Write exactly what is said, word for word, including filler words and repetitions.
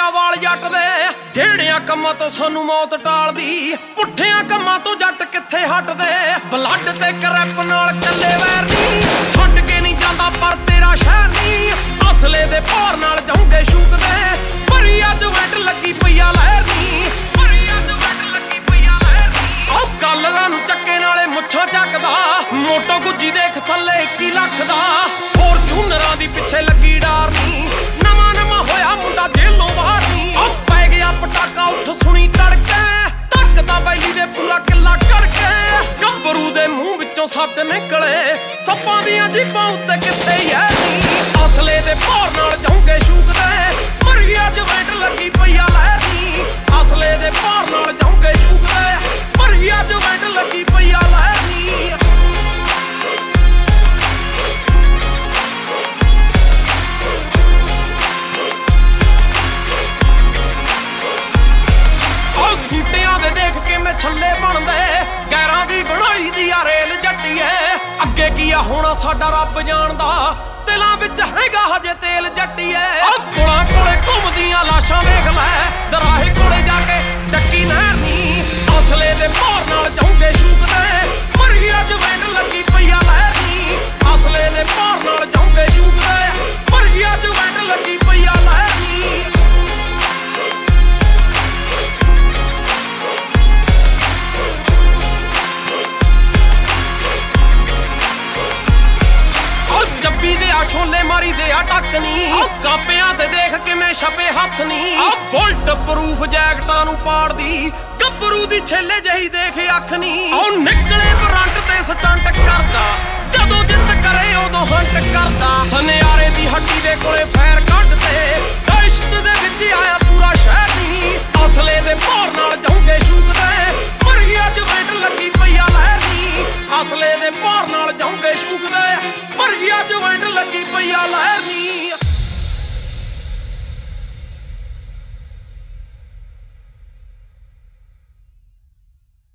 ਵਾਲ ਜੱਟ ਦੇ ਜਿਹੜਿਆਂ ਕੰਮਾਂ ਤੋਂ ਸਾਨੂੰ ਮੌਤ ਟਾਲਦੀ ਪੁੱਠਿਆਂ ਕੰਮਾਂ ਤੋਂ ਜੱਟ ਕਿੱਥੇ ਹਟਦੇ ਬਲੱਡ ਤੇ ਕਰੈਪ ਨਾਲ ਕੱਲੇ ਵੈਰ ਨਹੀਂ ਛੱਡ ਕੇ ਨਹੀਂ ਜਾਂਦਾ ਪਰ ਤੇਰਾ ਸ਼ਹਿਰ ਨਹੀਂ ਅਸਲੇ ਦੇ ਭਾਰ ਨਾਲ ਜਾਉਂਗੇ ਸ਼ੂਕਦੇ ਭਰੀ ਅੱਜ ਵੈਟ ਲੱਗੀ ਪਈਆ ਲਹਿਰ ਨਹੀਂ ਭਰੀ ਅੱਜ ਵੈਟ ਲੱਗੀ ਪਈਆ ਲਹਿਰ ਨਹੀਂ ਉਹ ਗੱਲਾਂ ਨੂੰ ਚੱਕੇ ਨਾਲੇ ਮੁੱਛਾਂ ਚੱਕਦਾ ਮੋਟੋ ਗੁੱਜੀ ਦੇਖ ਥੱਲੇ ਇੱਕੀ ਲੱਖ ਦਾ ਹੋਰ ਝੂਨਰਾਂ ਦੀ ਪਿੱਛੇ ਲੱਗੀ ਡਾਰ ਨਹੀਂ ਨਵਾਂ ਨਵਾਂ ਹੋਇਆ ਮੁੰਡਾ ਜੇਲੋਂ ਬਾਹਰ ਨਹੀਂ ਉਹ ਪੈ ਗਿਆ ਪਟਾਕਾ ਉੱਠ ਸੁਣੀ ਤੜਕੇ ਧੱਕਦਾ ਬੈਲੀ ਦੇ ਪੂਰਾ ਕਿੱਲਾ ਕਰਕੇ ਗੱਭਰੂ ਦੇ ਮੂੰਹ ਵਿੱਚੋਂ ਸੱਚ ਨਿਕਲੇ ਸੱਪਾਂ ਦੀਆਂ ਜੀਭਾਂ ਉੱਤੇ ਕਿੱਥੇ ਯੈ ਨਹੀਂ ਅਸਲੇ ਦੇ ਭਾਰ ਨਾਲ ਜਾਉਂਗੇ ਸ਼ੂਕਦੇ ਮਰੀ ਅੱਜ ਵੈਟ ਲੱਗੀ ਪਈਆ ਲਹਿਰ ਨਹੀਂ ਅਸਲੇ ਦੇ ਭਾਰ ਨਾਲ ਜਾਉਂਗੇ ਸ਼ੂਕਦੇ ਮਰੀ ਅੱਜ ਵੈਟ ਲੱਗੀ ਪਈਆ ਲਹਿਰ ਨਹੀਂ ਸੂਟਿਆਂ ਦੇ ਦੇਖ ਕੇ ਮੈਂ ਛੱਲੇ ਬਣਦੇ ਗੈਰਾਂ ਦੀ ਬਣਾਈ ਦੀ ਆ ਰੇਲ ਜੱਟੀਏ ਅੱਗੇ ਕੀ ਆ ਹੋਣਾ ਸਾਡਾ ਰੱਬ ਜਾਣਦਾ ਦਿਲਾਂ ਵਿੱਚ ਹੈਗਾ ਹਜੇ ਤੇਲ ਜੱਟੀਏ ਕੋਲਾਂ ਕੋਲੇ ਘੁੰਮਦੀਆਂ ਲਾਸ਼ਾਂ ਵੇਖ ਲੈ ਦਰਾਹੇ ਕੋਲੇ ਜਾ ਕੇ ਡੱਕੀ ਨਹਿਰ ਨੀ ਅਸਲੇ ਦੇ ਭਾਰ ਨਾਲ ਜਾਉਂਗੇ ਸ਼ੂਕਦੇ ਮਰੀ ਅੱਜ ਵੈਟ ਲੱਗੀ ਪਈਆ ਲਹਿਰ ਨੀ ਅਸਲੇ ਦੇ ਭਾਰ ਨਾਲ ਜਾਉਂਗੇ ਸ਼ੂਕਦੇ ਮਰੀ ਅੱਜ ਵੈਟ ਲੱਗੀ ਪਈਆ ਲਹਿਰ ਨੀ ਜੱਬੀ ਦੇ ਆ ਛੋਲੇ ਮਾਰੀ ਦੇ ਆ ਟੱਕ ਨੀ ਉਹ ਕਾਪਿਆਂ ਤੇ ਦੇਖ ਕਿਵੇਂ ਛਪੇ ਹੱਥ ਨੀ ਆ ਬੁਲਟ ਪ੍ਰੂਫ ਜੈਕਟਾਂ ਨੂੰ ਪਾੜਦੀ ਗੱਭਰੂ ਦੀ ਛੇਲੇ ਜਹੀ ਦੇਖ ਅੱਖ ਨੀ ਉਹ ਨਿਕਲੇ ਬਰੰਟ ਤੇ ਸਟੰਟ ਕਰਦਾ ਜਦੋਂ ਜਿੱਤ ਕਰੇ ਉਦੋਂ ਹੰਟ ਕਰਦਾ ਸਨਿਆਰੇ ਦੀ ਹੱਟੀ ਦੇ ਕੋਲੇ ਫੈਰ ਕੱਢ ਤੇ ਇਸ਼ਕ ਦੇ ਵਿੱਚ ਆਇਆ ਪੂਰਾ ਸ਼ਹਿਰ ਨੀ